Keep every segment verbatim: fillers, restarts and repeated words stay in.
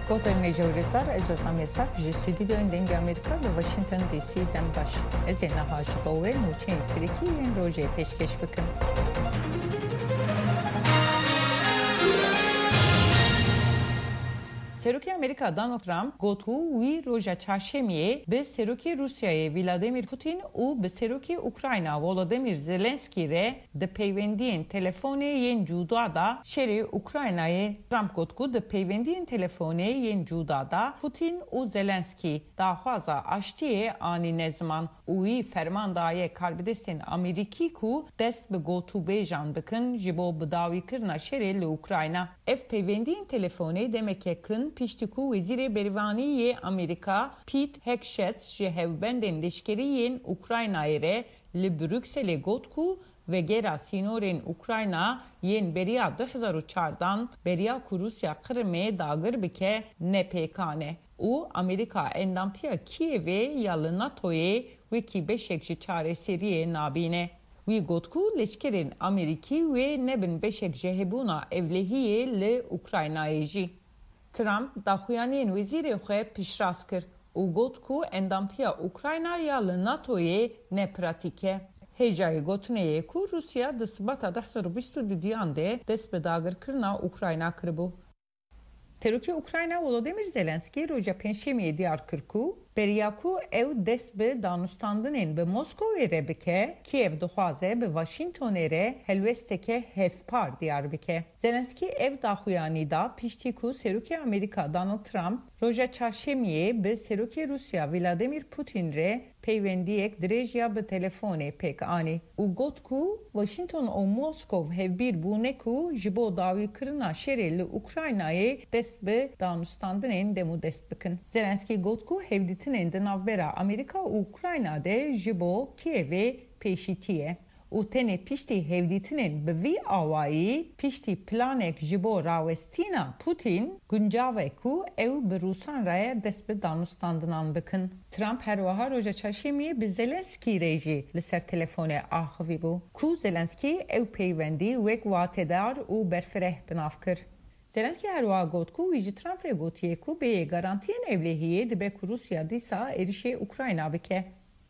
Goterine juristlar esasna mesak jistidi döndeng Amerika ve Washington D C'den baş. Ezena haşiba ve nuçen siriki yen roje peşkeş bıkın. سروکی امریکا دونالد ترامپ گوتو وی روزا چهارشنبه به سروکی روسیای ولادیمیر پوتین و به سروکی اوکراینا ولادیمیر زلنسکی ره د پیوندین تلفنی ین جودا دا شری اوکراینای ترامپ گوتکو د پیوندین تلفنی ین جودا دا پوتین و زلنسکی دا خوازا اشتی آنی نزمان وی فرماندای کاربدستین امریکی کو دست به گوتو بیجان بکن جبو بداوی کرنا شری ل-اوکراینا اف پیوندین تلفنی دمکه کن پشتکو وزیر بریوانی امریکا پیت هکشتس جهوبندن لشکریین اوکراینای ره لبروکسل گوتکو و گرا سینورین اوکراینا ین بریا دو هزار و چهارdan بریا کو روسیا قرمه داگر بکه نپیکانه او امریکا اندامتیا کیوی یاlı ناتوی وکی beşekçi çare seriye nabine وی گوتکو لشکرین امریکی و نبن beşekçi hebuna evlehiye le اوکراینایجی ترامپ داخویانین وزیر خواه پیشراست کرد و گوت کو اندامتیا اوکراینا یا لناتوی نپراتیکه. هجای گوتنه کو روسیا دسباتا ده هزار و بیست و دویان ده دست به داگر کرنا اوکراینا کربو. ترکی اوکراینا ولودیمیر زلنسکی روژا پنجشنبه دیار کرد بریاکو او دست به دانستاندنین به مسکو ره بکه کیف دخوازه به واشنگتن ره هلوستکه هفپار دیار بکه. زلنسکی او داخویانی دا پیشتی کو سروکی امریکا دونالد ترامپ روژا چهارشنبه به سروکی روسیا ولادیمیر پوتین ره پیوندیک درجیا به تلفونه پک آنی او گوت کو واشنگتن و مسکو هفبیر بونه کو جبو داوی کرنا شری ل-اوکراینای دست به دانستاندنین دمو دست بکن. زلنسکی گوت کو هفدیت de navbera Amerika u Ukrayna de jibo Kiev'e peşitiye. U tene pişti hevditinin bevi avayı pişti planek jibo ravestina Putin güncave ku ev be Rusan raya despe danustandınan bakın. Trump her vaha roja çarşemiye be Zelenski reji li ser telefone ahvi bu. Ku Zelenski ev peyvendi vek vatedar u berfereh binafkir. Zelenski her vaha got ku viji Trump re gotiye ku be garantiyen evlehiye de be ku Rusya disa erişe Ukrayna bike.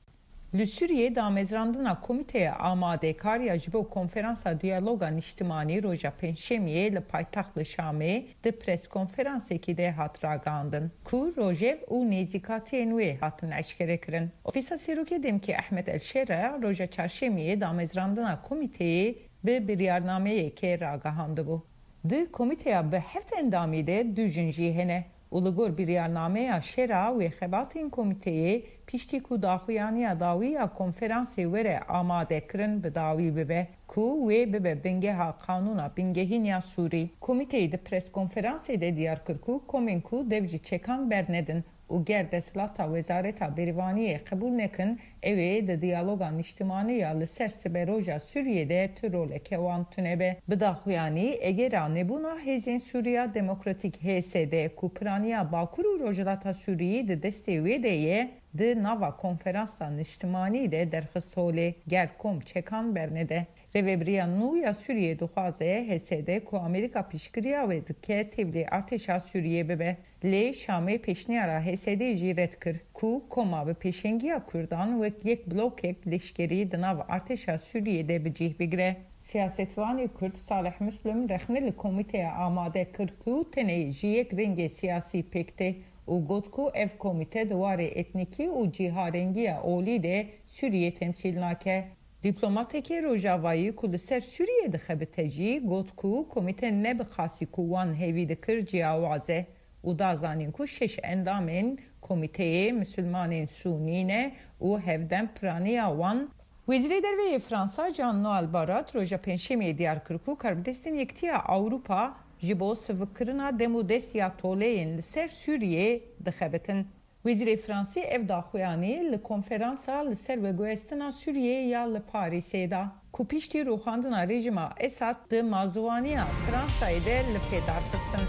Li Suriye da mezrandına komiteye amade kar ya jibo konferansa diyaloga niştimani roja penşemiye li paytaxtlı Şamê de pres konferansekî de hat ragandin ku rojev û nêzîkatiyên wê hatin eşkere kirin. Ofîsa Serokê Demkî Ehmed Elşera roja çarşemiyê da mezrandına komiteyê bi biryarnameyekê ragahandibû. Di komiteya bi heft endamî de du jin jî hene. Ulugur biryarnameya şera ve xebatên komiteyê piştî ku daxuyaniya dawiya konferansê were amade kirin bi dawî bibe ku wê bibe bingeha qanûna bingehîniya Sûrî. Komiteyê di pres konferansê de diyar kir ku komên ku dev jî çekan bernedin û ger desthilata Wezareta Berîvaniyê qebûl nekin ew ê di diyaloga niştimaniya li ser siberoja Sûriyê tu roleke wan tune be. Bi daxuyanî egera nebûna hêzên Sûriya Demokratîk H S D ku piraniya Bakur û Rojhilata Sûriyê di destê wê de ye di nava konferansa niştimanî de derxist holê ger kom çekan bernede. Rêveberiya nû ya Sûriyê dixwaze H S D ku Amerîka piştgiriya wê dike tevlî artêşa Sûriyê bibe. Lê Şamê pêşniyara H S D jî red kir ku koma bi pêşengiya Kurdan wek yek blokek leşkerî di nav artêşa Sûriyê de bi cih bigire. Siyasetvanê Kurd Salih Müslüm rexne li komîteya amade kir ku tenê ji yek rengê siyasî pêkte û got ku ev komîte di warê etnîkî û cîharengiya olî de Sûriyê temsîl nake. Diplomatekê Rojavayî ku li ser Sûriyê dixebite jî got ku komîte nebixasî ku wan hêvî dikir ciyawaze û da zanîn ku şeş endamên komiteyê Müslümanên Sûnî ne û hevdem piraniya wan. Wezîrê Derveyê Fransa Jean-Noël Barrot roja penşemiyê diyar kir ku Karabidestên Yekîtiya Awropa ji bo sivikirina dem û destiya toleyên li ser Sûriyê dixebitin. Wezîrê Fransî ev daxuyanî li konferansa li ser veguhestina Sûriyê ya li Parîsê da ku piştî rûxandina rejima Esad di mazûwaniya Fransayê de li pêdarxistin.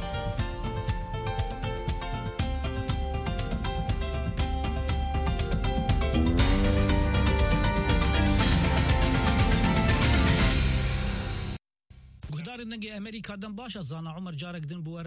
Guhdarên dengê Amerîkadan baş a zana Umer carek din bû